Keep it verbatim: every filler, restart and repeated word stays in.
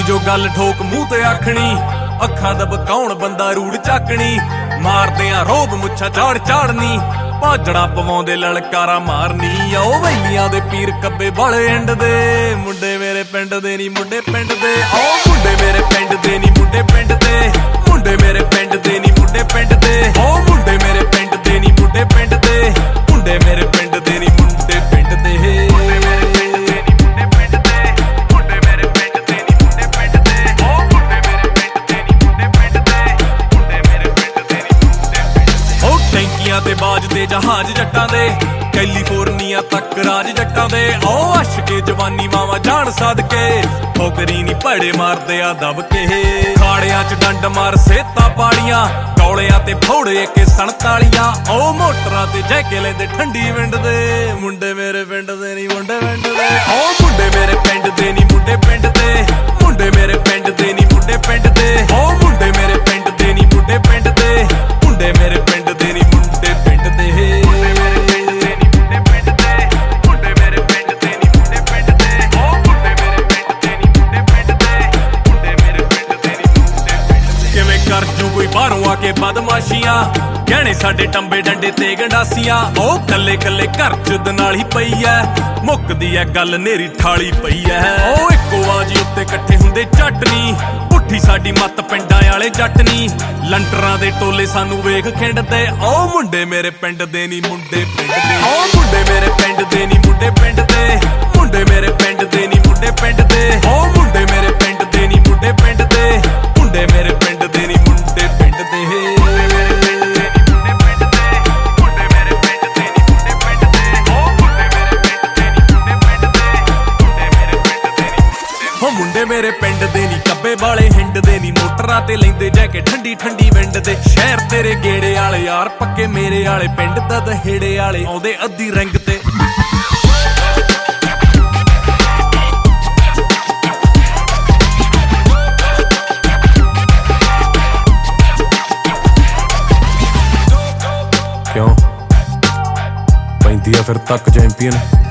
ਕਰਨੀ ਜੋ ਗੱਲ ਠੋਕ ਮੂੰਹ ਤੇ ਆਖਣੀ, ਅੱਖਾਂ ਦਬਕਾਉਣ ਬੰਦਾ ਰੂੜ ਚੱਕਣੀ, ਮਾਰਦੇ ਆ ਰੋਬ ਮੁੱਛਾਂ ਝਾੜ ਝਾੜਨੀ, ਭਾਜੜਾ ਪਵਾਉਂਦੇ ਲਲਕਾਰਾ ਮਾਰਨੀ। ਆਓ ਵੈਲੀਆਂ ਦੇ ਪੀਰ ਕੱਬੇ ਵਾਲੇ ਐਂਡ ਦੇ, ਮੁੰਡੇ ਮੇਰੇ ਪਿੰਡ ਦੇ ਨੀ ਮੁੰਡੇ ਪਿੰਡ ਦੇ। ਆਓ ਮੁੰਡੇ ਮੇਰੇ ਪਿੰਡ ਦੇ ਨੀ ਮੁੰਡੇ ਪਿੰਡ ਦੇ, ਮੁੰਡੇ ਮੇਰੇ ਪਿੰਡ ਦੇ ਨੀ ਮੁੰਡੇ ਪਿੰਡ ਦੇ। ਆਓ ਮੁੰਡੇ ਮੇਰੇ ਪਿੰਡ ਦੇ ਨੀ ਮੁੰਡੇ ਪਿੰਡ ਦੇ, ਮੁੰਡੇ ਮੇਰੇ ਪਿੰਡ ਦੇ ਨੀ ਮੁੰਡੇ ਪਿੰਡ ਦੇ। ਤੇ ਬਾਜਦੇ ਜਹਾਜ਼ ਜੱਟਾਂ ਦੇ, ਕੈਲੀਫੋਰਨੀਆ ਤੱਕ ਰਾਜ ਜੱਟਾਂ ਦੇ। ਆਓ ਅਸ਼ਕੇ ਜਵਾਨੀ ਮਾਵਾਂ ਜਾਣ ਸਦਕੇ, ਠੋਕਰੀ ਨੀ ਭੜੇ ਮਾਰਦੇ ਆ ਦਬ ਕੇ। ਖਾੜਿਆਂ ਚ ਡੰਡ ਮਾਰ ਸੇਤਾਂ ਪਾੜੀਆਂ, ਕੌਲਿਆਂ ਤੇ ਫੌੜੇ ਕੇ ਸੰਤਾਲੀਆਂ। ਆਓ ਮੋਟਰਾਂ ਤੇ ਜੈਕੇ ਲੈਂਦੇ ਠੰਡੀ ਵਿੰਡ ਦੇ, ਮੁੰਡੇ ਮੇਰੇ ਪਿੰਡ ਦੇ ਨੀ ਮੁੰਡੇ ਪਿੰਡ ਦੇ। ਆਓ ਮੁੰਡੇ ਮੇਰੇ ਪਿੰਡ ਦੇ ਨੀ ਮੁੰਡੇ ਪਿੰਡ ਦੇ, ਮੁੰਡੇ ਮੇਰੇ ਪਿੰਡ ਦੇ ਨੀ ਮੁੰਡੇ ਪਿੰਡ ਦੇ। ਆਓ ਮੁੰਡੇ ਮੇਰੇ ਪਿੰਡ ਦੇ ਨੀ ਮੁੰਡੇ ਪਿੰਡ ਦੇ, ਮੁੰਡੇ ਮੇਰੇ ਪਿੰਡ ਦੇ ਨੀ ਮੁੰਡੇ ਪਿੰਡ ਦੇ। ਕਿਵੇਂ ਕਰ ਜੂ ਕੋਈ ਬਾਹਰੋਂ ਆ ਕੇ ਬਦਮਾਸ਼ੀਆਂ, ਗਹਿਣੇ ਸਾਡੇ ਟੰਬੇ ਡੰਡੇ ਤੇ ਗੰਡਾਸੀਆਂ। ਉਹ ਕੱਲੇ ਕੱਲੇ ਘਰ ਚ ਦਨਾਲੀ ਪਈ ਐ, ਮੁੱਕਦੀ ਐ ਗੱਲ ਨੇਰੀ ਠਾਲੀ ਪਈ ਐ। ਉਹ ਇੱਕੋ ਆਜੀ ਉੱਤੇ ਇਕੱਠੇ ਹੁੰਦੇ ਚਟਨੀ, ਪੁੱਠੀ ਸਾਡੀ ਮੱਤ ਪਿੰਡਾਂ ਵਾਲੇ ਜੱਟਨੀ, ਲੰਟਰਾਂ ਦੇ ਟੋਲੇ ਸਾਨੂੰ ਵੇਖ ਖਿੰਡਦੇ। ਉਹ ਮੁੰਡੇ ਮੇਰੇ ਪਿੰਡ ਦੇ ਨੀ ਮੁੰਡੇ ਪਿੰਡ ਦੇ। ਉਹ ਮੁੰਡੇ ਮੇਰੇ ਪਿੰਡ ਦੇ ਨੀ ਮੁੰਡੇ ਪਿੰਡ ਦੇ, ਮੁੰਡੇ ਮੇਰੇ ਪਿੰਡ ਦੇ ਨੀ ਮੁੰਡੇ ਪਿੰਡ ਦੇ। ਉਹ ਮੁੰਡੇ ਮੇਰੇ ਪਿੰਡ ਦੇ ਨੀ ਮੁੰਡੇ ਪਿੰਡ ਦੇ, ਮੁੰਡੇ ਮੇਰੇ ਪਿੰਡ ਦੇ ਨੀ ਮੁੰਡੇ ਪਿੰਡ ਦੇ। ਮੁੰਡੇ ਮੇਰੇ ਪਿੰਡ ਦੇ ਨੀ ਕੱਬੇ ਵਾਲੇ ਹਿੰਡ ਦੇ ਨੀ, ਮੋਟਰਾਂ ਤੇ ਲੈਂਦੇ ਜਾ ਕੇ ਠੰਡੀ ਠੰਡੀ ਵਿੰਡ ਦੇ। ਸ਼ਹਿਰ ਤੇਰੇ ਗੇੜੇ ਵਾਲੇ ਯਾਰ ਪੱਕੇ ਮੇਰੇ ਵਾਲੇ, ਪਿੰਡ ਦਾ ਦਹੇੜੇ ਵਾਲੇ ਆਉਂਦੇ ਅੱਧੀ ਰਿੰਗ ਤੇ। ਕਿਉਂ ਪੈਂਦੀ ਆ ਫਿਰ ਤੱਕ ਚੈਂਪੀਅਨ।